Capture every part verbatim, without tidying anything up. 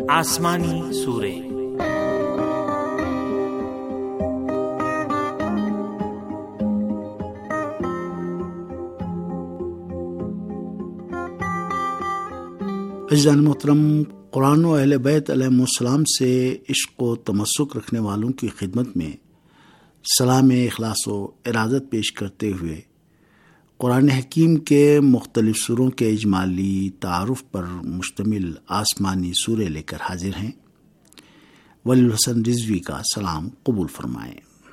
آسمانی سورے۔ عزیزان محترم، قرآن و اہل بیت علیہم السلام سے عشق و تمسک رکھنے والوں کی خدمت میں سلام اخلاص و ارادت پیش کرتے ہوئے قرآن حکیم کے مختلف سوروں کے اجمالی تعارف پر مشتمل آسمانی سورے لے کر حاضر ہیں۔ ولی الحسن رضوی کا سلام قبول فرمائیں۔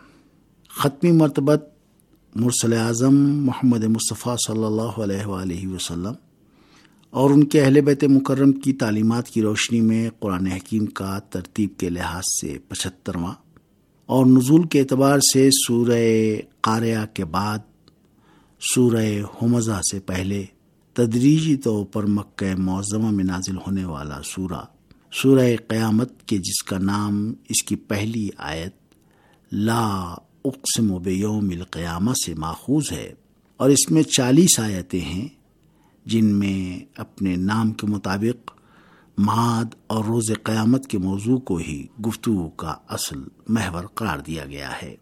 ختمی مرتبت مرسل اعظم محمد مصطفیٰ صلی اللہ علیہ وآلہ وسلم اور ان کے اہل بیت مکرم کی تعلیمات کی روشنی میں قرآن حکیم کا ترتیب کے لحاظ سے پچہترواں اور نزول کے اعتبار سے سورہ قاریہ کے بعد سورہ ہمزہ سے پہلے تدریجی طور پر مکہ معظمہ میں نازل ہونے والا سورہ سورہ قیامت کے جس کا نام اس کی پہلی آیت لا اقسم بیوم القیامہ سے ماخوذ ہے، اور اس میں چالیس آیتیں ہیں جن میں اپنے نام کے مطابق معاد اور روز قیامت کے موضوع کو ہی گفتگو کا اصل محور قرار دیا گیا ہے۔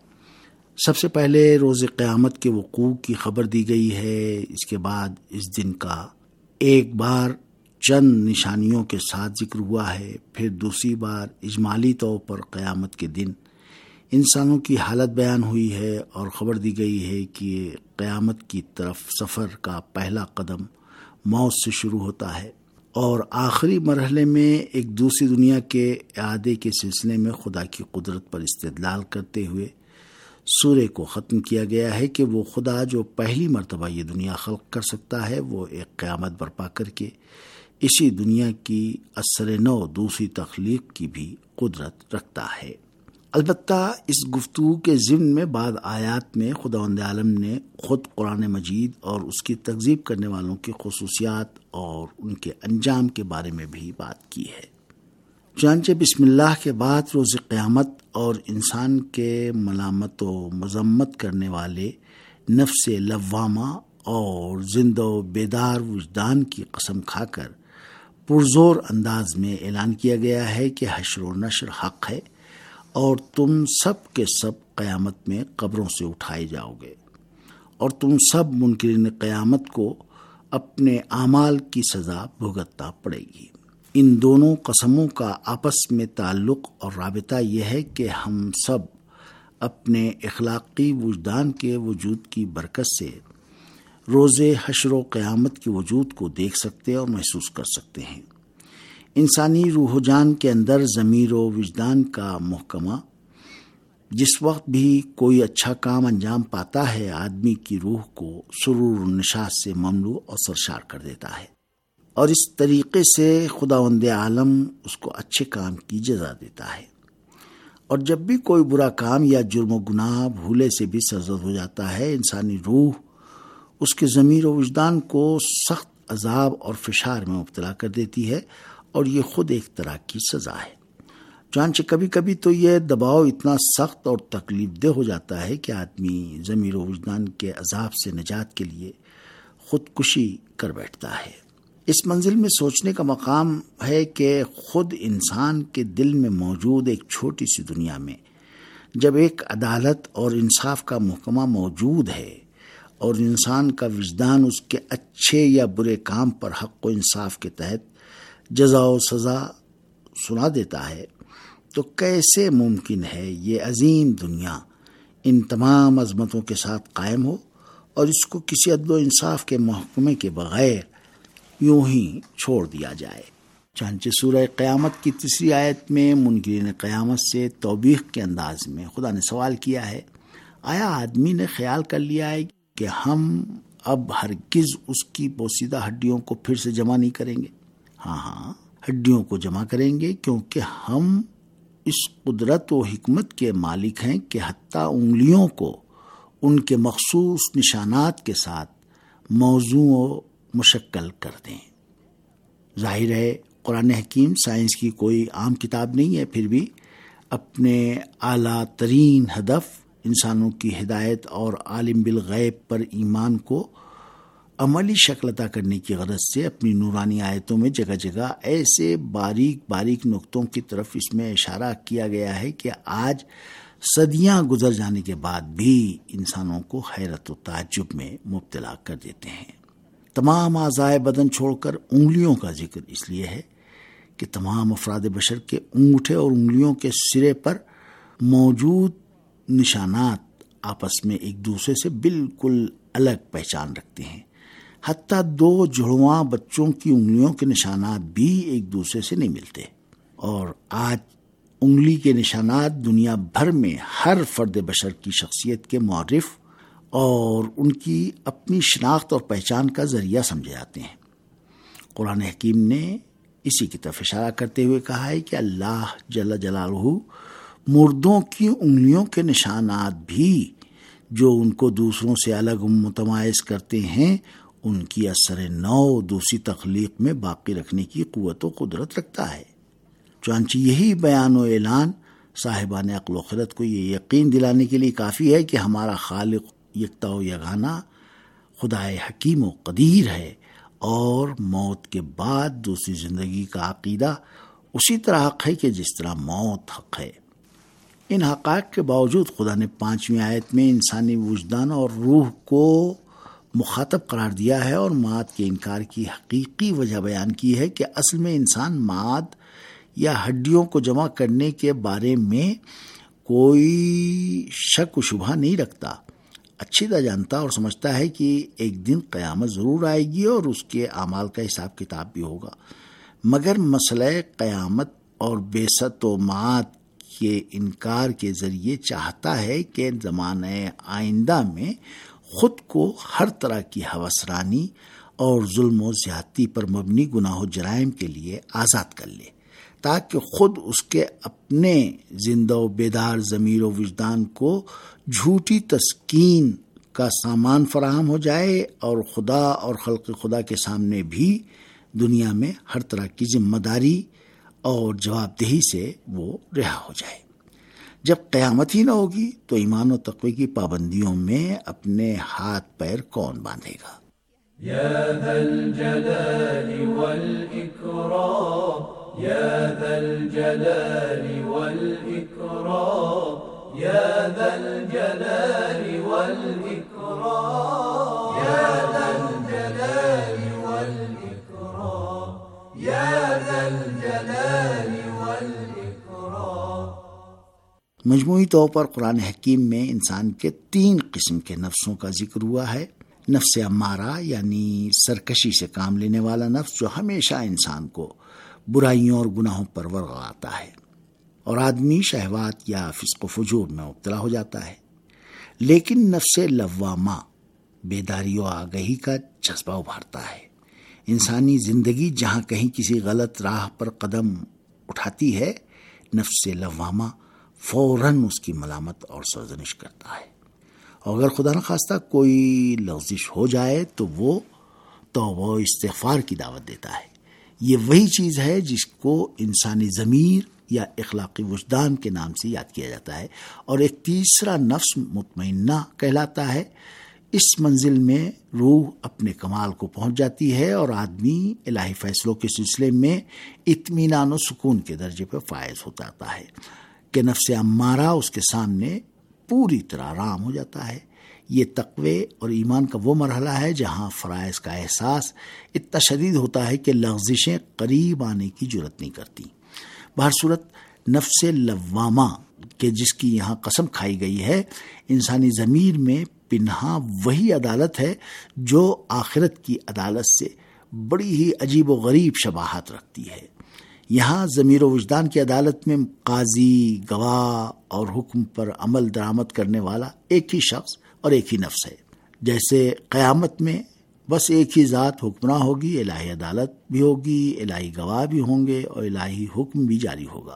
سب سے پہلے روز قیامت کے وقوع کی خبر دی گئی ہے، اس کے بعد اس دن کا ایک بار چند نشانیوں کے ساتھ ذکر ہوا ہے، پھر دوسری بار اجمالی طور پر قیامت کے دن انسانوں کی حالت بیان ہوئی ہے اور خبر دی گئی ہے کہ قیامت کی طرف سفر کا پہلا قدم موت سے شروع ہوتا ہے، اور آخری مرحلے میں ایک دوسری دنیا کے اعادے کے سلسلے میں خدا کی قدرت پر استدلال کرتے ہوئے سورے کو ختم کیا گیا ہے کہ وہ خدا جو پہلی مرتبہ یہ دنیا خلق کر سکتا ہے، وہ ایک قیامت برپا کر کے اسی دنیا کی اثر نو دوسری تخلیق کی بھی قدرت رکھتا ہے۔ البتہ اس گفتگو کے ضمن میں بعض آیات میں خداوند عالم نے خود قرآن مجید اور اس کی تکذیب کرنے والوں کی خصوصیات اور ان کے انجام کے بارے میں بھی بات کی ہے۔ چنانچہ بسم اللہ کے بعد روز قیامت اور انسان کے ملامت و مذمت کرنے والے نفس لوامہ اور زندہ و بیدار وجدان کی قسم کھا کر پرزور انداز میں اعلان کیا گیا ہے کہ حشر و نشر حق ہے اور تم سب کے سب قیامت میں قبروں سے اٹھائے جاؤ گے، اور تم سب منکرین قیامت کو اپنے اعمال کی سزا بھگتنا پڑے گی۔ ان دونوں قسموں کا آپس میں تعلق اور رابطہ یہ ہے کہ ہم سب اپنے اخلاقی وجدان کے وجود کی برکت سے روز حشر و قیامت کے وجود کو دیکھ سکتے اور محسوس کر سکتے ہیں۔ انسانی روح و جان کے اندر ضمیر و وجدان کا محکمہ جس وقت بھی کوئی اچھا کام انجام پاتا ہے، آدمی کی روح کو سرور و نشاط سے مملو اور سرشار کر دیتا ہے، اور اس طریقے سے خداوند عالم اس کو اچھے کام کی جزا دیتا ہے۔ اور جب بھی کوئی برا کام یا جرم و گناہ بھولے سے بھی سرزد ہو جاتا ہے، انسانی روح اس کے ضمیر و وجدان کو سخت عذاب اور فشار میں مبتلا کر دیتی ہے، اور یہ خود ایک طرح کی سزا ہے۔ چنانچہ کبھی کبھی تو یہ دباؤ اتنا سخت اور تکلیف دہ ہو جاتا ہے کہ آدمی ضمیر و وجدان کے عذاب سے نجات کے لیے خودکشی کر بیٹھتا ہے۔ اس منزل میں سوچنے کا مقام ہے کہ خود انسان کے دل میں موجود ایک چھوٹی سی دنیا میں جب ایک عدالت اور انصاف کا محکمہ موجود ہے اور انسان کا وجدان اس کے اچھے یا برے کام پر حق و انصاف کے تحت جزا و سزا سنا دیتا ہے، تو کیسے ممکن ہے یہ عظیم دنیا ان تمام عظمتوں کے ساتھ قائم ہو اور اس کو کسی عدل و انصاف کے محکمے کے بغیر یوں ہی چھوڑ دیا جائے۔ چنانچہ سورہ قیامت کی تیسری آیت میں منکرین قیامت سے توبیخ کے انداز میں خدا نے سوال کیا ہے، آیا آدمی نے خیال کر لیا ہے کہ ہم اب ہرگز اس کی بوسیدہ ہڈیوں کو پھر سے جمع نہیں کریں گے؟ ہاں ہاں ہڈیوں کو جمع کریں گے، کیونکہ ہم اس قدرت و حکمت کے مالک ہیں کہ حتیٰ انگلیوں کو ان کے مخصوص نشانات کے ساتھ موضوع و مشکل کر دیں۔ ظاہر ہے قرآن حکیم سائنس کی کوئی عام کتاب نہیں ہے، پھر بھی اپنے اعلیٰ ترین ہدف انسانوں کی ہدایت اور عالم بالغیب پر ایمان کو عملی شکل عطا کرنے کی غرض سے اپنی نورانی آیتوں میں جگہ جگہ ایسے باریک باریک نقطوں کی طرف اس میں اشارہ کیا گیا ہے کہ آج صدیاں گزر جانے کے بعد بھی انسانوں کو حیرت و تعجب میں مبتلا کر دیتے ہیں۔ تمام اعضائے بدن چھوڑ کر انگلیوں کا ذکر اس لیے ہے کہ تمام افراد بشر کے انگوٹھے اور انگلیوں کے سرے پر موجود نشانات آپس میں ایک دوسرے سے بالکل الگ پہچان رکھتے ہیں۔ حتیٰ دو جڑواں بچوں کی انگلیوں کے نشانات بھی ایک دوسرے سے نہیں ملتے، اور آج انگلی کے نشانات دنیا بھر میں ہر فرد بشر کی شخصیت کے معرف اور ان کی اپنی شناخت اور پہچان کا ذریعہ سمجھے جاتے ہیں۔ قرآن حکیم نے اسی کی طرف اشارہ کرتے ہوئے کہا ہے کہ اللہ جل جلالہ مردوں کی انگلیوں کے نشانات بھی جو ان کو دوسروں سے الگ متمایز کرتے ہیں ان کی اثر نو دوسری تخلیق میں باقی رکھنے کی قوت و قدرت رکھتا ہے۔ چنانچہ یہی بیان و اعلان صاحبان عقل و خرد کو یہ یقین دلانے کے لیے کافی ہے کہ ہمارا خالق یکتا و یگانہ خدائے حکیم و قدیر ہے، اور موت کے بعد دوسری زندگی کا عقیدہ اسی طرح حق ہے کہ جس طرح موت حق ہے۔ ان حقائق کے باوجود خدا نے پانچویں آیت میں انسانی وجدان اور روح کو مخاطب قرار دیا ہے اور معاد کے انکار کی حقیقی وجہ بیان کی ہے کہ اصل میں انسان معاد یا ہڈیوں کو جمع کرنے کے بارے میں کوئی شک و شبہ نہیں رکھتا، اچھی طرح جانتا اور سمجھتا ہے کہ ایک دن قیامت ضرور آئے گی اور اس کے اعمال کا حساب کتاب بھی ہوگا، مگر مسئلہ قیامت اور بعثت و معاد کے انکار کے ذریعے چاہتا ہے کہ زمانہ آئندہ میں خود کو ہر طرح کی ہوسرانی اور ظلم و زیادتی پر مبنی گناہ و جرائم کے لیے آزاد کر لے، تاکہ خود اس کے اپنے زندہ و بیدار ضمیر و وجدان کو جھوٹی تسکین کا سامان فراہم ہو جائے، اور خدا اور خلق خدا کے سامنے بھی دنیا میں ہر طرح کی ذمہ داری اور جواب دہی سے وہ رہا ہو جائے۔ جب قیامت ہی نہ ہوگی تو ایمان و تقوی کی پابندیوں میں اپنے ہاتھ پیر کون باندھے گا؟ یا ذا الجلال والاکرام، یا ذا الجلال والاکرام، یا ذا الجلال والاکرام، یا ذا الجلال والاکرام، یا ذا الجلال والاکرام۔ مجموعی طور پر قرآن حکیم میں انسان کے تین قسم کے نفسوں کا ذکر ہوا ہے۔ نفس امارہ یعنی سرکشی سے کام لینے والا نفس جو ہمیشہ انسان کو برائیوں اور گناہوں پر ورغلاتا ہے، اور آدمی شہوات یا فسق و فجور میں مبتلا ہو جاتا ہے۔ لیکن نفس لوامہ بیداری و آگہی کا جذبہ ابھارتا ہے۔ انسانی زندگی جہاں کہیں کسی غلط راہ پر قدم اٹھاتی ہے، نفس لوامہ فوراً اس کی ملامت اور سرزنش کرتا ہے، اور اگر خدا نخواستہ کوئی لغزش ہو جائے تو وہ توبہ و استغفار کی دعوت دیتا ہے۔ یہ وہی چیز ہے جس کو انسانی ضمیر یا اخلاقی وجدان کے نام سے یاد کیا جاتا ہے، اور ایک تیسرا نفس مطمئنہ کہلاتا ہے۔ اس منزل میں روح اپنے کمال کو پہنچ جاتی ہے اور آدمی الہی فیصلوں کے سلسلے میں اطمینان و سکون کے درجے پر فائز ہو جاتا ہے کہ نفس امارہ اس کے سامنے پوری طرح رام ہو جاتا ہے۔ یہ تقوی اور ایمان کا وہ مرحلہ ہے جہاں فرائض کا احساس اتنا شدید ہوتا ہے کہ لغزشیں قریب آنے کی جرت نہیں کرتی۔ بہر صورت نفس لوامہ کہ جس کی یہاں قسم کھائی گئی ہے، انسانی ضمیر میں پنہا وہی عدالت ہے جو آخرت کی عدالت سے بڑی ہی عجیب و غریب شباہت رکھتی ہے۔ یہاں ضمیر و وجدان کی عدالت میں قاضی، گواہ اور حکم پر عمل درآمد کرنے والا ایک ہی شخص اور ایک ہی نفس ہے۔ جیسے قیامت میں بس ایک ہی ذات حکمراں ہوگی، الہی عدالت بھی ہوگی، الہی گواہ بھی ہوں گے اور الہی حکم بھی جاری ہوگا۔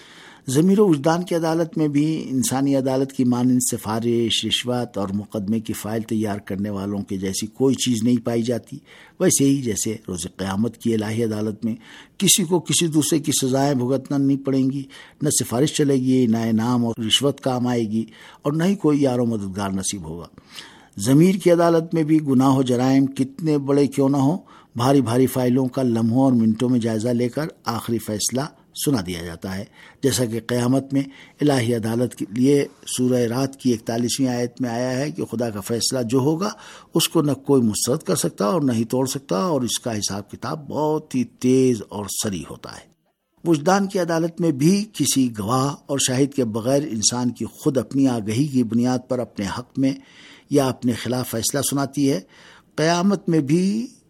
ضمیر و وجدان کی عدالت میں بھی انسانی عدالت کی مانند سفارش، رشوت اور مقدمے کی فائل تیار کرنے والوں کے جیسی کوئی چیز نہیں پائی جاتی۔ ویسے ہی جیسے روز قیامت کی الہی عدالت میں کسی کو کسی دوسرے کی سزائیں بھگتنا نہیں پڑیں گی، نہ سفارش چلے گی، نہ انعام اور رشوت کام آئے گی، اور نہ ہی کوئی یار و مددگار نصیب ہوگا۔ ضمیر کی عدالت میں بھی گناہ و جرائم کتنے بڑے کیوں نہ ہوں، بھاری بھاری فائلوں کا لمحوں اور منٹوں میں جائزہ لے کر آخری فیصلہ سنا دیا جاتا ہے، جیسا کہ قیامت میں الہی عدالت کے لیے سورہ رات کی اکتالیسویں آیت میں آیا ہے کہ خدا کا فیصلہ جو ہوگا اس کو نہ کوئی مسترد کر سکتا اور نہ ہی توڑ سکتا، اور اس کا حساب کتاب بہت ہی تیز اور سری ہوتا ہے۔ وجدان کی عدالت میں بھی کسی گواہ اور شاہد کے بغیر انسان کی خود اپنی آگہی کی بنیاد پر اپنے حق میں یا اپنے خلاف فیصلہ سناتی ہے۔ قیامت میں بھی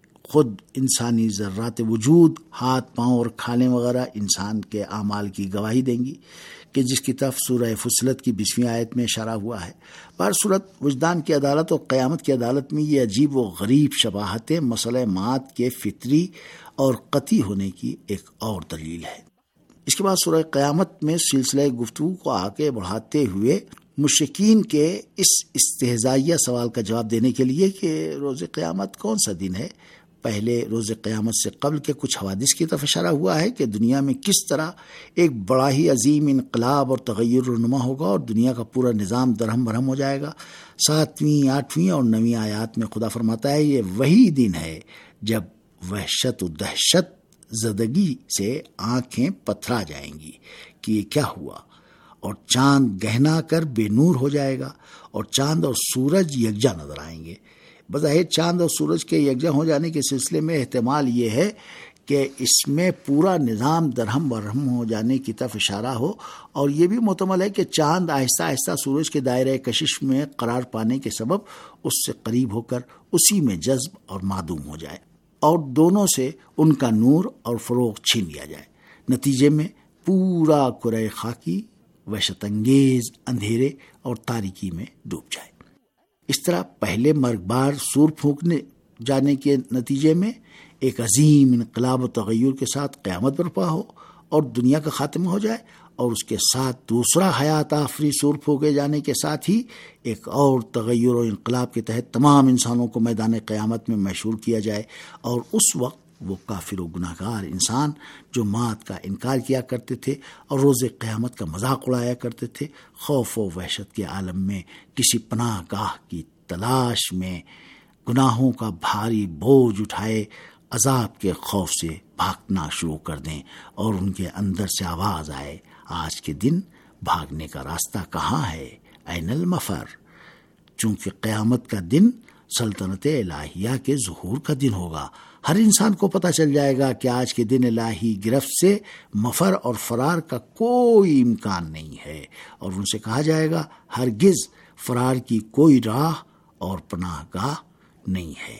خود انسانی ذرات وجود، ہاتھ پاؤں اور کھالیں وغیرہ انسان کے اعمال کی گواہی دیں گی، کہ جس کی طرف سورہ فصلت کی بیسویں آیت میں اشارہ ہوا ہے۔ بہرصورت وجدان کی عدالت اور قیامت کی عدالت میں یہ عجیب و غریب شباہتیں مسئلہ معاد کے فطری اور قطعی ہونے کی ایک اور دلیل ہے۔ اس کے بعد سورہ قیامت میں سلسلہ گفتگو کو آگے بڑھاتے ہوئے مشرکین کے اس استہزائیہ سوال کا جواب دینے کے لیے کہ روز قیامت کون سا دن ہے، پہلے روز قیامت سے قبل کے کچھ حوادث کی طرف اشارہ ہوا ہے کہ دنیا میں کس طرح ایک بڑا ہی عظیم انقلاب اور تغیر رونما ہوگا اور دنیا کا پورا نظام درہم برہم ہو جائے گا۔ ساتویں، آٹھویں اور نویں آیات میں خدا فرماتا ہے یہ وہی دن ہے جب وحشت و دہشت زدگی سے آنکھیں پتھرا جائیں گی کہ یہ کیا ہوا، اور چاند گہنا کر بے نور ہو جائے گا اور چاند اور سورج یکجا نظر آئیں گے۔ بظاہر چاند اور سورج کے یکجا ہو جانے کے سلسلے میں احتمال یہ ہے کہ اس میں پورا نظام درہم برہم ہو جانے کی طرف اشارہ ہو، اور یہ بھی محتمل ہے کہ چاند آہستہ آہستہ سورج کے دائرۂ کشش میں قرار پانے کے سبب اس سے قریب ہو کر اسی میں جذب اور معدوم ہو جائے، اور دونوں سے ان کا نور اور فروغ چھین لیا جائے۔ نتیجے میں پورا کرۂ خاکی وحشت انگیز اندھیرے اور تاریکی میں ڈوب جائے۔ اس طرح پہلے مرگبار سور پھونکنے جانے کے نتیجے میں ایک عظیم انقلاب و تغیر کے ساتھ قیامت برپا ہو اور دنیا کا خاتمہ ہو جائے، اور اس کے ساتھ دوسرا حیات آفری سور پھونکے جانے کے ساتھ ہی ایک اور تغیر و انقلاب کے تحت تمام انسانوں کو میدان قیامت میں محشور کیا جائے، اور اس وقت وہ کافر و گناہ گار انسان جو موت کا انکار کیا کرتے تھے اور روز قیامت کا مذاق اڑایا کرتے تھے، خوف و وحشت کے عالم میں کسی پناہ گاہ کی تلاش میں گناہوں کا بھاری بوجھ اٹھائے عذاب کے خوف سے بھاگنا شروع کر دیں، اور ان کے اندر سے آواز آئے، آج کے دن بھاگنے کا راستہ کہاں ہے، این المفر؟ چونکہ قیامت کا دن سلطنت الہیہ کے ظہور کا دن ہوگا، ہر انسان کو پتہ چل جائے گا کہ آج کے دن الہی گرفت سے مفر اور فرار کا کوئی امکان نہیں ہے، اور ان سے کہا جائے گا ہرگز فرار کی کوئی راہ اور پناہ گاہ نہیں ہے۔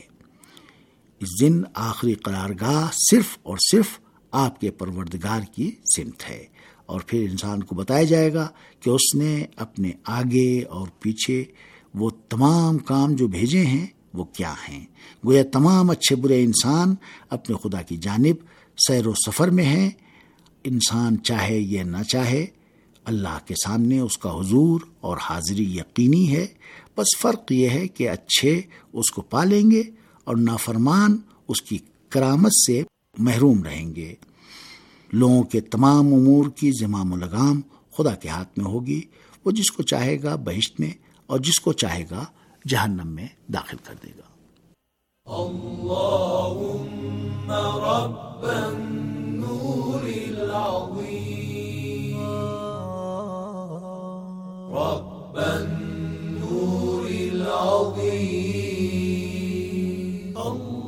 اس دن آخری قرارگاہ صرف اور صرف آپ کے پروردگار کی سمت ہے، اور پھر انسان کو بتایا جائے گا کہ اس نے اپنے آگے اور پیچھے وہ تمام کام جو بھیجے ہیں وہ کیا ہیں۔ گویا تمام اچھے برے انسان اپنے خدا کی جانب سیر و سفر میں ہیں، انسان چاہے یا نہ چاہے اللہ کے سامنے اس کا حضور اور حاضری یقینی ہے۔ بس فرق یہ ہے کہ اچھے اس کو پالیں گے اور نافرمان اس کی کرامت سے محروم رہیں گے۔ لوگوں کے تمام امور کی زمام و لگام خدا کے ہاتھ میں ہوگی، وہ جس کو چاہے گا بہشت میں اور جس کو چاہے گا جہنم میں داخل کر دے گا۔ اللهم رب النور العظيم رب النور العظيم